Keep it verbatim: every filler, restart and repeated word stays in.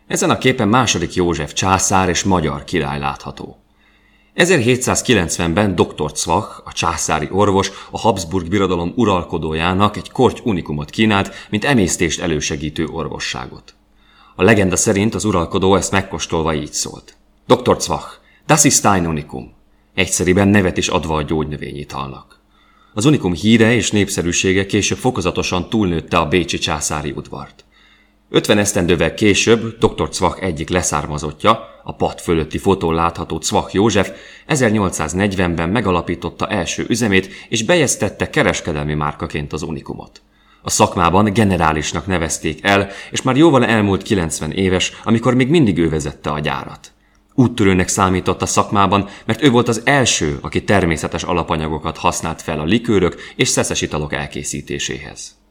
Ezen a képen második József császár és magyar király látható. ezerhétszázkilencvenben doktor Cvach, a császári orvos, a Habsburg birodalom uralkodójának egy korty unikumot kínált, mint emésztést elősegítő orvosságot. A legenda szerint az uralkodó ezt megkóstolva így szólt. doktor Cvach, das ist ein Unikum. Egyszeriben nevet is adva a gyógynövényitalnak. Az unikum híre és népszerűsége később fokozatosan túlnőtte a bécsi császári udvart. ötven esztendővel később doktor Cvach egyik leszármazottja, a pad fölötti fotón látható Cvach József ezernyolcszáznegyvenben megalapította első üzemét és bejegyeztette kereskedelmi márkaként az unikumot. A szakmában generálisnak nevezték el, és már jóval elmúlt kilencven éves, amikor még mindig ő vezette a gyárat. Úttörőnek számított a szakmában, mert ő volt az első, aki természetes alapanyagokat használt fel a likőrök és szeszes italok elkészítéséhez.